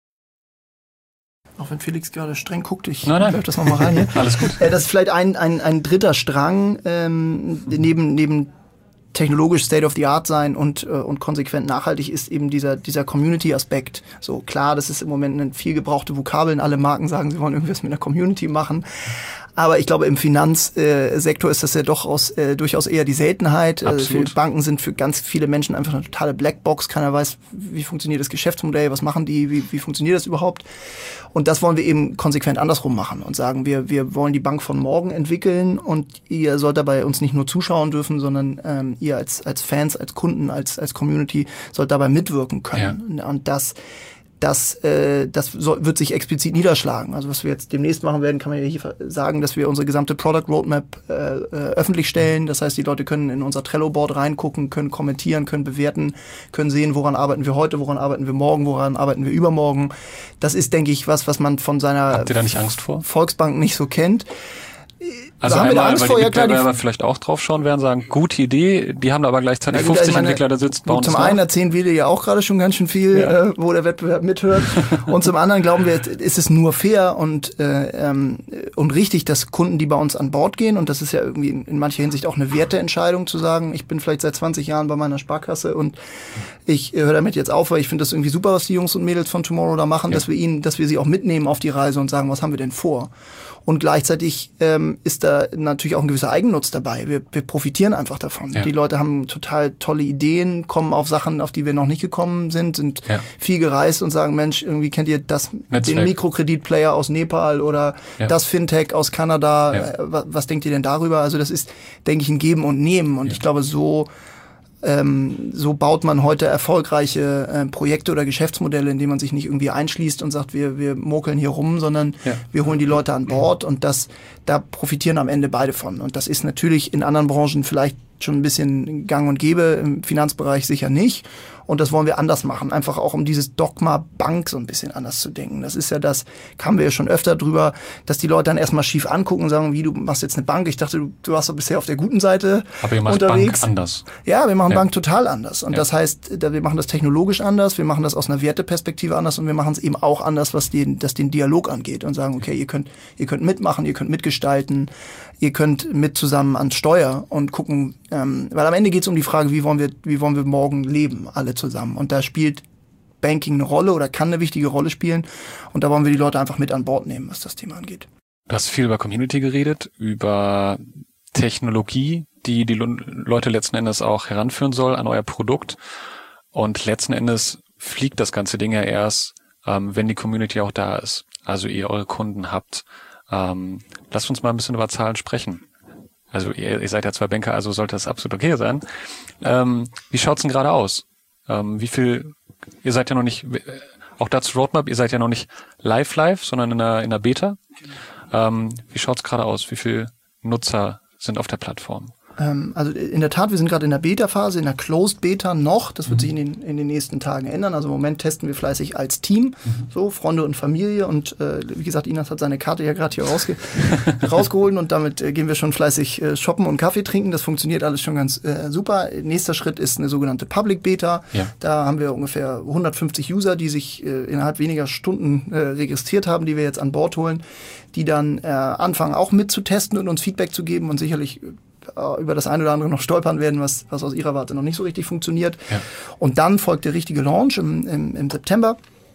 Auch wenn Felix gerade streng guckt, ich werfe das nochmal rein hier. Alles gut. Äh, das ist vielleicht ein, ein, ein dritter Strang, ähm, neben, neben technologisch State of the Art sein und, äh, und konsequent nachhaltig ist eben dieser, dieser Community-Aspekt. So klar, das ist im Moment eine viel gebrauchte Vokabeln. Alle Marken sagen, sie wollen irgendwas mit einer Community machen. Aber ich glaube, im Finanzsektor ist das ja doch aus, äh, durchaus eher die Seltenheit. Absolut. Äh, Banken sind für ganz viele Menschen einfach eine totale Blackbox. Keiner weiß, wie funktioniert das Geschäftsmodell, was machen die, wie, wie funktioniert das überhaupt. Und das wollen wir eben konsequent andersrum machen und sagen, wir, wir wollen die Bank von morgen entwickeln und ihr sollt dabei uns nicht nur zuschauen dürfen, sondern ähm, ihr als, als Fans, als Kunden, als, als Community sollt dabei mitwirken können. Ja. Und das Das, äh, das soll, wird sich explizit niederschlagen. Also was wir jetzt demnächst machen werden, kann man ja hier sagen, dass wir unsere gesamte Product Roadmap äh, äh, öffentlich stellen. Das heißt, die Leute können in unser Trello-Board reingucken, können kommentieren, können bewerten, können sehen, woran arbeiten wir heute, woran arbeiten wir morgen, woran arbeiten wir übermorgen. Das ist, denke ich, was, was man von seiner Habt ihr da nicht Angst vor? Volksbank nicht so kennt. Also da haben einmal, wir Angst weil vor, die Mitbewerber ja, vielleicht auch drauf schauen werden, sagen, gute Idee, die haben da aber gleichzeitig ja, fünfzig meine, Entwickler da sitzen, bauen Zum das einen nach. erzählen wir dir ja auch gerade schon ganz schön viel, ja. äh, wo der Wettbewerb mithört. Und zum anderen glauben wir, ist es nur fair und äh, ähm, und richtig, dass Kunden, die bei uns an Bord gehen, und das ist ja irgendwie in, in mancher Hinsicht auch eine Werteentscheidung zu sagen, ich bin vielleicht seit zwanzig Jahren bei meiner Sparkasse und ich äh, höre damit jetzt auf, weil ich finde das irgendwie super, was die Jungs und Mädels von Tomorrow da machen, ja. dass wir ihnen, dass wir sie auch mitnehmen auf die Reise und sagen, was haben wir denn vor? Und gleichzeitig ähm, ist da natürlich auch ein gewisser Eigennutz dabei. Wir, wir profitieren einfach davon. Ja. Die Leute haben total tolle Ideen, kommen auf Sachen, auf die wir noch nicht gekommen sind, sind ja. viel gereist und sagen, Mensch, irgendwie kennt ihr das, Netzwerk. Den Mikrokreditplayer aus Nepal oder ja. das Fintech aus Kanada. Ja. Was, was denkt ihr denn darüber? Also das ist, denke ich, ein Geben und Nehmen. Und ja. ich glaube, so Ähm, so baut man heute erfolgreiche äh, Projekte oder Geschäftsmodelle, indem man sich nicht irgendwie einschließt und sagt, wir wir mokeln hier rum, sondern ja. wir holen die Leute an Bord und das da profitieren am Ende beide von. Und das ist natürlich in anderen Branchen vielleicht schon ein bisschen gang und gäbe, im Finanzbereich sicher nicht. Und das wollen wir anders machen, einfach auch um dieses Dogma Bank so ein bisschen anders zu denken. Das ist ja das, kamen wir ja schon öfter drüber, dass die Leute dann erstmal schief angucken und sagen, wie, du machst jetzt eine Bank. Ich dachte, du, du warst doch bisher auf der guten Seite Aber ihr macht unterwegs. Bank anders. Ja, wir machen ja. Bank total anders. Und ja. das heißt, wir machen das technologisch anders, wir machen das aus einer Werteperspektive anders und wir machen es eben auch anders, was den, das den Dialog angeht und sagen, okay, ihr könnt, ihr könnt mitmachen, ihr könnt mitgestalten, ihr könnt mit zusammen ans Steuer und gucken, ähm, weil am Ende geht es um die Frage, wie wollen wir, wie wollen wir morgen leben, alle zusammen. Und da spielt Banking eine Rolle oder kann eine wichtige Rolle spielen. Und da wollen wir die Leute einfach mit an Bord nehmen, was das Thema angeht. Du hast viel über Community geredet, über Technologie, die die Leute letzten Endes auch heranführen soll an euer Produkt. Und letzten Endes fliegt das ganze Ding ja erst, ähm, wenn die Community auch da ist. Also ihr eure Kunden habt. Ähm, lasst uns mal ein bisschen über Zahlen sprechen. Also ihr, ihr seid ja zwei Banker, also sollte das absolut okay sein. Ähm, wie schaut's denn gerade aus? Ähm, wie viel, ihr seid ja noch nicht, auch dazu Roadmap, ihr seid ja noch nicht live live, sondern in einer, in einer Beta. Ähm, wie schaut's gerade aus? Wie viele Nutzer sind auf der Plattform? Ähm, also in der Tat, wir sind gerade in der Beta-Phase, in der Closed Beta noch. Das wird mhm. sich in den, in den nächsten Tagen ändern. Also im Moment testen wir fleißig als Team, mhm. so Freunde und Familie. Und äh, wie gesagt, Inas hat seine Karte ja gerade hier rausge rausgeholt und damit äh, gehen wir schon fleißig äh, shoppen und Kaffee trinken. Das funktioniert alles schon ganz äh, super. Nächster Schritt ist eine sogenannte Public Beta. Ja. Da haben wir ungefähr hundertfünfzig User, die sich äh, innerhalb weniger Stunden äh, registriert haben, die wir jetzt an Bord holen, die dann äh, anfangen auch mitzutesten und uns Feedback zu geben und sicherlich über das eine oder andere noch stolpern werden, was, was aus ihrer Warte noch nicht so richtig funktioniert. Ja. Und dann folgt der richtige Launch im, im, im September.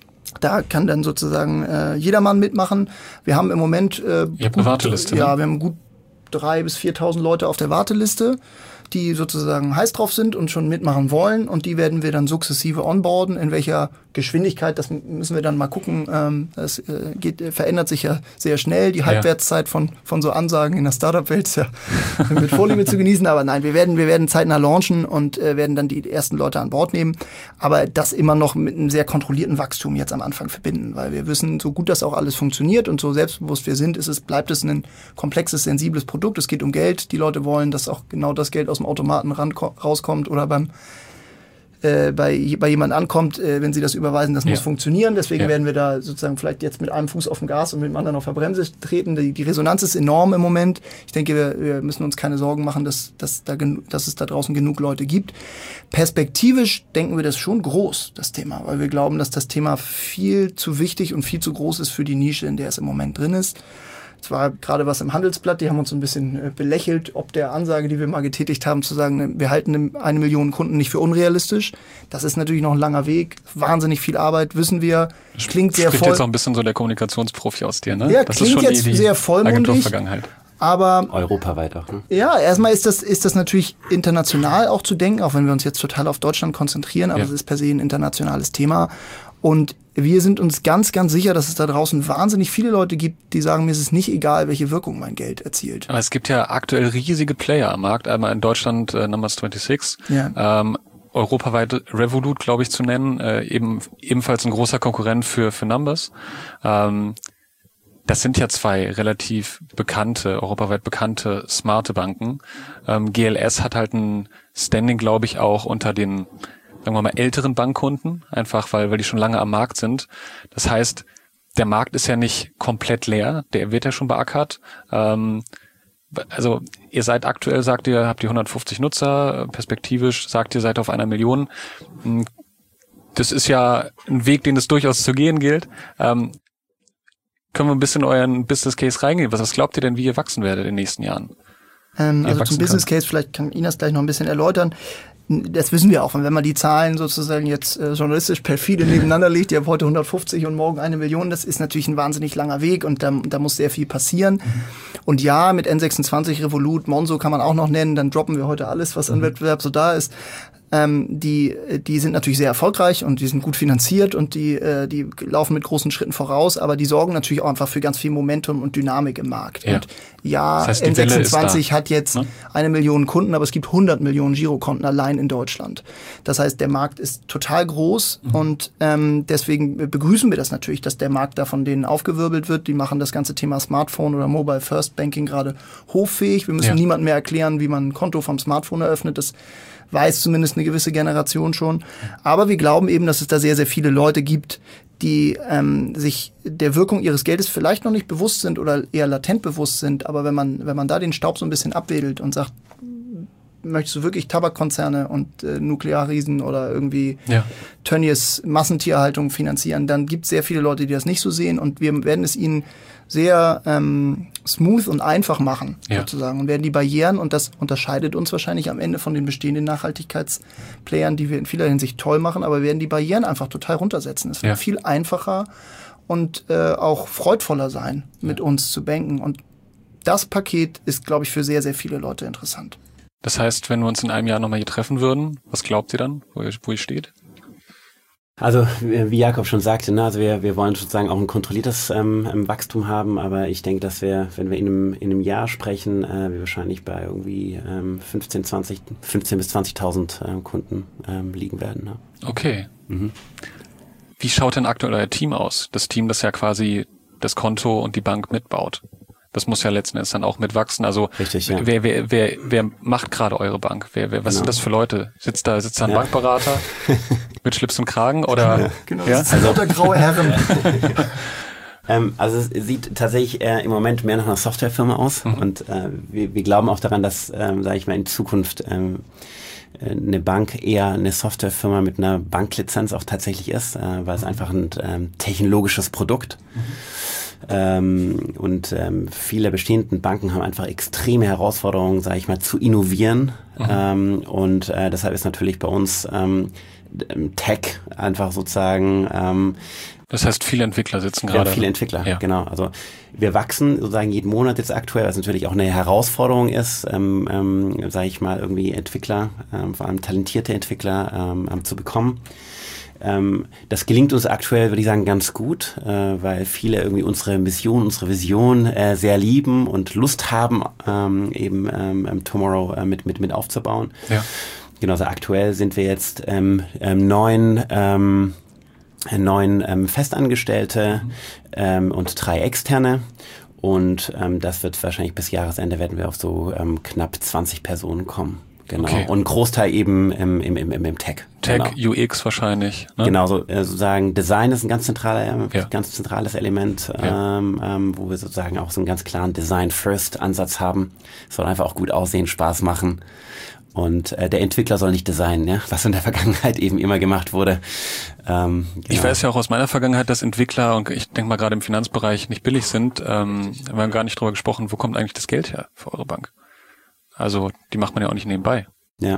Da kann dann sozusagen äh, jedermann mitmachen. Wir haben im Moment äh, Ihr habt eine Warteliste. Ja, ne? wir haben gut drei bis viertausend Leute auf der Warteliste, die sozusagen heiß drauf sind und schon mitmachen wollen. Und die werden wir dann sukzessive onboarden. In welcher Geschwindigkeit, das müssen wir dann mal gucken. Ähm, das äh, geht, verändert sich ja sehr schnell. Die Halbwertszeit von, von so Ansagen in der Startup-Welt ist ja mit Vorliebe zu genießen. Aber nein, wir werden, wir werden zeitnah launchen und äh, werden dann die ersten Leute an Bord nehmen. Aber das immer noch mit einem sehr kontrollierten Wachstum jetzt am Anfang verbinden. Weil wir wissen, so gut das auch alles funktioniert und so selbstbewusst wir sind, ist es, bleibt es ein komplexes, sensibles Produkt. Es geht um Geld. Die Leute wollen, dass auch genau das Geld aus dem Automaten ran, rauskommt oder beim äh, bei, bei jemand ankommt, äh, wenn sie das überweisen, das ja. muss funktionieren. Deswegen ja. werden wir da sozusagen vielleicht jetzt mit einem Fuß auf dem Gas und mit dem anderen auf der Bremse treten. Die, die Resonanz ist enorm im Moment. Ich denke, wir, wir müssen uns keine Sorgen machen, dass, dass, da genu- dass es da draußen genug Leute gibt. Perspektivisch denken wir das schon groß, das Thema, weil wir glauben, dass das Thema viel zu wichtig und viel zu groß ist für die Nische, in der es im Moment drin ist. Es war gerade was im Handelsblatt, die haben uns ein bisschen äh, belächelt, ob der Ansage, die wir mal getätigt haben, zu sagen, wir halten eine Million Kunden nicht für unrealistisch. Das ist natürlich noch ein langer Weg, wahnsinnig viel Arbeit, wissen wir. Klingt sehr voll. Spricht jetzt auch ein bisschen so der Kommunikationsprofi aus dir, ne? Ja, das klingt ist schon jetzt die, die sehr vollmundig. Aber europaweit auch, ne? Ja, erstmal ist das, ist das natürlich international auch zu denken, auch wenn wir uns jetzt total auf Deutschland konzentrieren, aber es ja. ist per se ein internationales Thema. Und wir sind uns ganz, ganz sicher, dass es da draußen wahnsinnig viele Leute gibt, die sagen, mir ist es nicht egal, welche Wirkung mein Geld erzielt. Aber es gibt ja aktuell riesige Player am Markt. Einmal in Deutschland äh, Numbers sechsundzwanzig, ja. ähm, europaweit Revolut, glaube ich, zu nennen, äh, eben ebenfalls ein großer Konkurrent für für Numbers. Ähm, das sind ja zwei relativ bekannte, europaweit bekannte, smarte Banken. Ähm, G L S hat halt ein Standing, glaube ich, auch unter den, sagen wir mal, älteren Bankkunden, einfach weil weil die schon lange am Markt sind. Das heißt, der Markt ist ja nicht komplett leer, der wird ja schon beackert. Ähm, also ihr seid aktuell, sagt ihr, habt ihr hundertfünfzig Nutzer, perspektivisch sagt ihr, seid auf einer Million. Das ist ja ein Weg, den es durchaus zu gehen gilt. Ähm, können wir ein bisschen in euren Business Case reingehen? Was, was glaubt ihr denn, wie ihr wachsen werdet in den nächsten Jahren? Ähm, also zum Business Case, vielleicht kann Inas gleich noch ein bisschen erläutern. Das wissen wir auch. Und wenn man die Zahlen sozusagen jetzt äh, journalistisch perfide nebeneinander legt, ihr habt heute hundertfünfzig und morgen eine Million, das ist natürlich ein wahnsinnig langer Weg und da, da muss sehr viel passieren. Mhm. Und ja, mit N sechsundzwanzig, Revolut, Monzo kann man auch noch nennen, dann droppen wir heute alles, was an mhm. Wettbewerb so da ist. Ähm, die, die sind natürlich sehr erfolgreich und die sind gut finanziert und die, äh, die laufen mit großen Schritten voraus, aber die sorgen natürlich auch einfach für ganz viel Momentum und Dynamik im Markt. Ja. Und ja, das heißt, N sechsundzwanzig hat jetzt ne? eine Million Kunden, aber es gibt hundert Millionen Girokonten allein in Deutschland. Das heißt, der Markt ist total groß mhm. und ähm, deswegen begrüßen wir das natürlich, dass der Markt da von denen aufgewirbelt wird. Die machen das ganze Thema Smartphone oder Mobile First Banking gerade hoffähig. Wir müssen ja. niemandem mehr erklären, wie man ein Konto vom Smartphone eröffnet. Das weiß zumindest eine gewisse Generation schon. Aber wir glauben eben, dass es da sehr, sehr viele Leute gibt, die ähm, sich der Wirkung ihres Geldes vielleicht noch nicht bewusst sind oder eher latent bewusst sind. Aber wenn man, wenn man da den Staub so ein bisschen abwedelt und sagt, möchtest du wirklich Tabakkonzerne und äh, Nuklearriesen oder irgendwie ja. Tönnies Massentierhaltung finanzieren, dann gibt es sehr viele Leute, die das nicht so sehen und wir werden es ihnen sehr ähm, smooth und einfach machen, ja. sozusagen. Und werden die Barrieren, und das unterscheidet uns wahrscheinlich am Ende von den bestehenden Nachhaltigkeitsplayern, die wir in vieler Hinsicht toll machen, aber werden die Barrieren einfach total runtersetzen. Es wird ja. viel einfacher und äh, auch freudvoller sein, mit ja. uns zu banken. Und das Paket ist, glaube ich, für sehr, sehr viele Leute interessant. Das heißt, wenn wir uns in einem Jahr nochmal hier treffen würden, was glaubt ihr dann, wo ihr, wo ihr steht? Also wie Jakob schon sagte, ne, also wir, wir wollen sozusagen auch ein kontrolliertes ähm, Wachstum haben, aber ich denke, dass wir, wenn wir in einem, in einem Jahr sprechen, äh, wir wahrscheinlich bei irgendwie ähm, fünfzehn, zwanzig, fünfzehn bis zwanzigtausend ähm, Kunden ähm, liegen werden. Ne? Okay. Mhm. Wie schaut denn aktuell euer Team aus? Das Team, das ja quasi das Konto und die Bank mitbaut. Das muss ja letzten Endes dann auch mitwachsen. Also Richtig, ja. wer, wer, wer, wer macht gerade eure Bank? Wer, wer, was genau. sind das für Leute? Sitzt da, sitzt da ein ja. Bankberater mit Schlips und Kragen oder? Ja. Genau, ja? Das sind lauter graue Herren. ähm, also es sieht tatsächlich äh, im Moment mehr nach einer Softwarefirma aus mhm. und äh, wir, wir glauben auch daran, dass, ähm, sage ich mal, in Zukunft ähm, eine Bank eher eine Softwarefirma mit einer Banklizenz auch tatsächlich ist, äh, weil es einfach ein ähm, technologisches Produkt mhm. Ähm, und ähm, viele bestehenden Banken haben einfach extreme Herausforderungen, sage ich mal, zu innovieren. Mhm. Ähm, und äh, deshalb ist natürlich bei uns ähm, Tech einfach sozusagen. Ähm, das heißt, viele Entwickler sitzen gerade. Ja, viele Entwickler, ja. genau. Also wir wachsen sozusagen jeden Monat jetzt aktuell, was natürlich auch eine Herausforderung ist, ähm, ähm, sage ich mal, irgendwie Entwickler, ähm, vor allem talentierte Entwickler ähm, zu bekommen. Ähm, das gelingt uns aktuell, würde ich sagen, ganz gut, äh, weil viele irgendwie unsere Mission, unsere Vision äh, sehr lieben und Lust haben, ähm, eben ähm, Tomorrow äh, mit, mit, mit aufzubauen. Ja. Genau, also aktuell sind wir jetzt ähm, ähm, neun, ähm, neun ähm, Festangestellte mhm. ähm, und drei Externe. Und ähm, das wird wahrscheinlich bis Jahresende werden wir auf so ähm, knapp zwanzig Personen kommen. Genau. Okay. Und ein Großteil eben im, im, im, im Tech. Tech, genau. U X wahrscheinlich. Ne? Genau, so, äh, sozusagen Design ist ein ganz zentraler, ja. ganz zentrales Element, ja. ähm, ähm, wo wir sozusagen auch so einen ganz klaren Design-First-Ansatz haben. Es soll einfach auch gut aussehen, Spaß machen. Und äh, der Entwickler soll nicht designen, ja, was in der Vergangenheit eben immer gemacht wurde. Ähm, genau. Ich weiß ja auch aus meiner Vergangenheit, dass Entwickler, und ich denke mal gerade im Finanzbereich, nicht billig sind. Ähm, wir haben gar nicht drüber gesprochen, wo kommt eigentlich das Geld her für eure Bank? Also die macht man ja auch nicht nebenbei. Ja.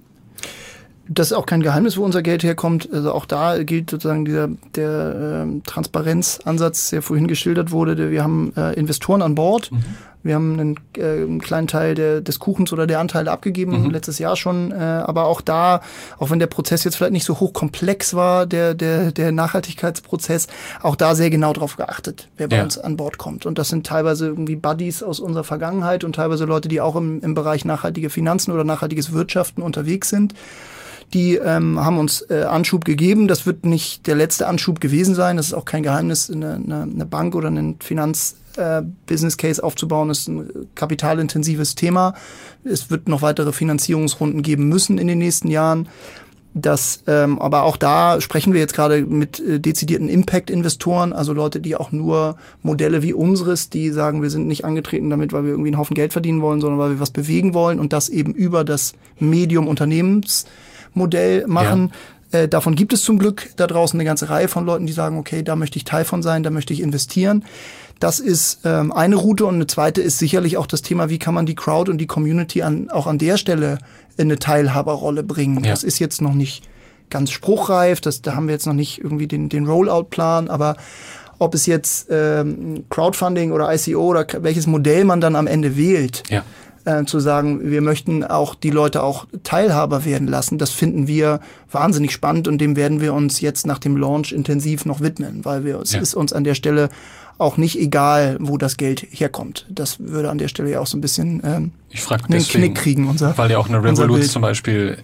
Das ist auch kein Geheimnis, wo unser Geld herkommt. Also auch da gilt sozusagen dieser der äh, Transparenzansatz, der vorhin geschildert wurde. Wir haben äh, Investoren an Bord. Mhm. Wir haben einen, äh, einen kleinen Teil der, des Kuchens oder der Anteile abgegeben, mhm. letztes Jahr schon. Äh, aber auch da, auch wenn der Prozess jetzt vielleicht nicht so hochkomplex war, der, der, der Nachhaltigkeitsprozess, auch da sehr genau drauf geachtet, wer bei ja. uns an Bord kommt. Und das sind teilweise irgendwie Buddies aus unserer Vergangenheit und teilweise Leute, die auch im, im Bereich nachhaltige Finanzen oder nachhaltiges Wirtschaften unterwegs sind. Die ähm, haben uns äh, Anschub gegeben. Das wird nicht der letzte Anschub gewesen sein. Das ist auch kein Geheimnis. Eine, eine, eine Bank oder einen Finanz-Business-Case äh, aufzubauen, ist ein kapitalintensives Thema. Es wird noch weitere Finanzierungsrunden geben müssen in den nächsten Jahren. Das, ähm, aber auch da sprechen wir jetzt gerade mit äh, dezidierten Impact-Investoren, also Leute, die auch nur Modelle wie unseres, die sagen, wir sind nicht angetreten damit, weil wir irgendwie einen Haufen Geld verdienen wollen, sondern weil wir was bewegen wollen und das eben über das Medium Unternehmens Modell machen. Ja. Äh, davon gibt es zum Glück da draußen eine ganze Reihe von Leuten, die sagen, okay, da möchte ich Teil von sein, da möchte ich investieren. Das ist ähm, eine Route und eine zweite ist sicherlich auch das Thema, wie kann man die Crowd und die Community an, auch an der Stelle eine Teilhaberrolle bringen. Ja. Das ist jetzt noch nicht ganz spruchreif, das, da haben wir jetzt noch nicht irgendwie den, den Rollout-Plan, aber ob es jetzt ähm, Crowdfunding oder I C O oder welches Modell man dann am Ende wählt, ja. äh, zu sagen, wir möchten auch die Leute auch Teilhaber werden lassen, das finden wir wahnsinnig spannend und dem werden wir uns jetzt nach dem Launch intensiv noch widmen, weil wir es ja. ist uns an der Stelle auch nicht egal, wo das Geld herkommt. Das würde an der Stelle ja auch so ein bisschen ähm, ich frag einen deswegen, Knick kriegen. Unser, weil ja auch eine Revolut zum Beispiel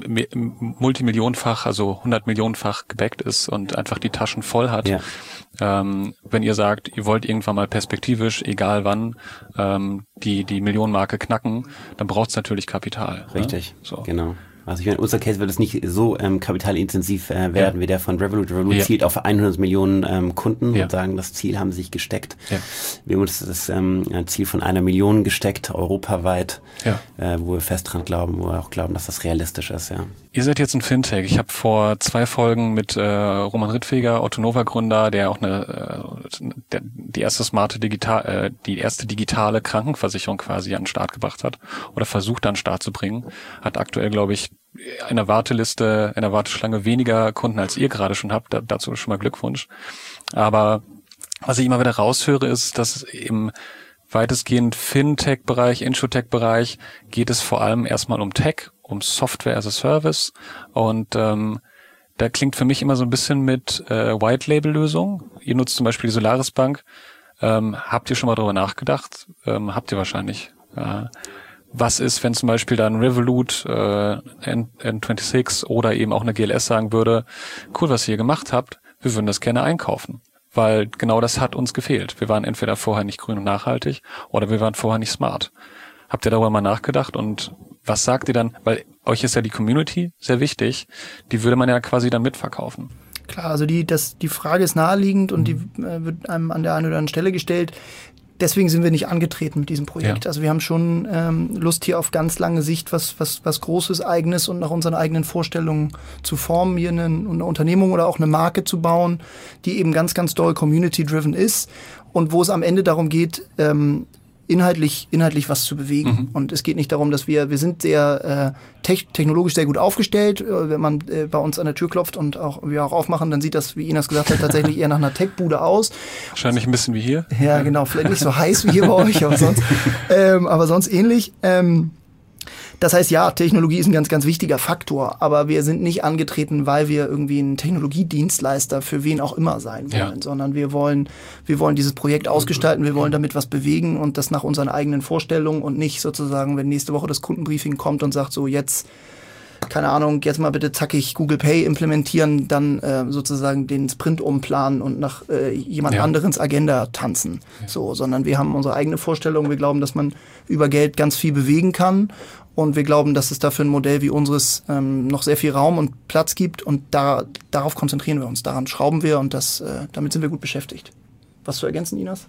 multimillionenfach, also hundert Millionenfach gebackt ist und einfach die Taschen voll hat. Ja. Ähm, wenn ihr sagt, ihr wollt irgendwann mal perspektivisch, egal wann, ähm, die die Millionenmarke knacken, dann braucht es natürlich Kapital. Richtig, ne? So. Genau. Also ich meine, unser Case wird es nicht so ähm, kapitalintensiv äh, werden ja. wie der von Revolut. Revolut ja. zielt auf hundert Millionen ähm, Kunden ja. und sagen, das Ziel haben sie sich gesteckt. Ja. Wir haben uns das ähm, Ziel von einer Million gesteckt, europaweit, ja. äh, wo wir fest dran glauben, wo wir auch glauben, dass das realistisch ist. Ja. Ihr seid jetzt ein Fintech. Ich habe vor zwei Folgen mit äh, Roman Rittfeger, Ottonova-Gründer, der auch eine äh, der, die erste smarte digital, äh, die erste digitale Krankenversicherung quasi an den Start gebracht hat oder versucht an den Start zu bringen, hat aktuell, glaube ich, eine Warteliste, eine Warteschlange weniger Kunden als ihr gerade schon habt. Da, dazu schon mal Glückwunsch. Aber was ich immer wieder raushöre, ist, dass im weitestgehend Fintech-Bereich, Insurtech-Bereich geht es vor allem erstmal um Tech, um Software as a Service. Und ähm, da klingt für mich immer so ein bisschen mit äh, White-Label-Lösungen. Ihr nutzt zum Beispiel die Solaris Bank. Ähm, habt ihr schon mal darüber nachgedacht? Ähm, habt ihr wahrscheinlich. Ja. Was ist, wenn zum Beispiel dann Revolut, äh, N sechsundzwanzig oder eben auch eine G L S sagen würde, cool, was ihr gemacht habt, wir würden das gerne einkaufen. Weil genau das hat uns gefehlt. Wir waren entweder vorher nicht grün und nachhaltig oder wir waren vorher nicht smart. Habt ihr darüber mal nachgedacht und was sagt ihr dann? Weil euch ist ja die Community sehr wichtig, die würde man ja quasi dann mitverkaufen. Klar, also die, das, die Frage ist naheliegend und die äh, wird einem an der einen oder anderen Stelle gestellt. Deswegen sind wir nicht angetreten mit diesem Projekt. Ja. Also wir haben schon ähm, Lust, hier auf ganz lange Sicht was, was, was Großes, Eigenes und nach unseren eigenen Vorstellungen zu formen, hier eine, eine Unternehmung oder auch eine Marke zu bauen, die eben ganz, ganz doll community-driven ist und wo es am Ende darum geht, ähm, inhaltlich inhaltlich was zu bewegen. Mhm. Und es geht nicht darum, dass wir, wir sind sehr äh, te- technologisch sehr gut aufgestellt. Wenn man äh, bei uns an der Tür klopft und auch wir auch aufmachen, dann sieht das, wie Inas gesagt hat, tatsächlich eher nach einer Tech-Bude aus. Wahrscheinlich ein bisschen wie hier. Ja, genau. Vielleicht nicht so heiß wie hier bei euch, aber sonst, ähm, aber sonst ähnlich. Ähm, Das heißt, ja, Technologie ist ein ganz, ganz wichtiger Faktor, aber wir sind nicht angetreten, weil wir irgendwie ein Technologiedienstleister für wen auch immer sein wollen, ja. sondern wir wollen, wir wollen dieses Projekt ausgestalten, wir wollen damit was bewegen und das nach unseren eigenen Vorstellungen und nicht sozusagen, wenn nächste Woche das Kundenbriefing kommt und sagt so, jetzt, keine Ahnung, jetzt mal bitte zackig Google Pay implementieren, dann äh, sozusagen den Sprint umplanen und nach äh, jemand ja. anderens Agenda tanzen. Ja. So, sondern wir haben unsere eigene Vorstellung, wir glauben, dass man über Geld ganz viel bewegen kann. Und wir glauben, dass es dafür ein Modell wie unseres ähm, noch sehr viel Raum und Platz gibt. Und da, darauf konzentrieren wir uns. Daran schrauben wir und das, äh, damit sind wir gut beschäftigt. Was zu ergänzen, Inas?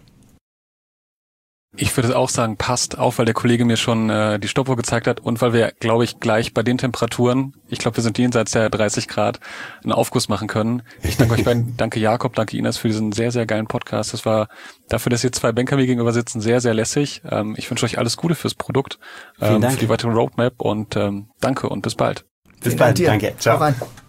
Ich würde auch sagen, passt auf, weil der Kollege mir schon äh, die Stoppuhr gezeigt hat und weil wir, glaube ich, gleich bei den Temperaturen, ich glaube, wir sind jenseits der dreißig Grad, einen Aufguss machen können. Ich danke euch beiden, danke Jakob, danke Inas für diesen sehr, sehr geilen Podcast. Das war dafür, dass ihr zwei Banker mir gegenüber sitzen, sehr, sehr lässig. Ähm, ich wünsche euch alles Gute fürs Produkt, ähm, für die weitere Roadmap und ähm, danke und bis bald. Bis bald, danke. Ciao.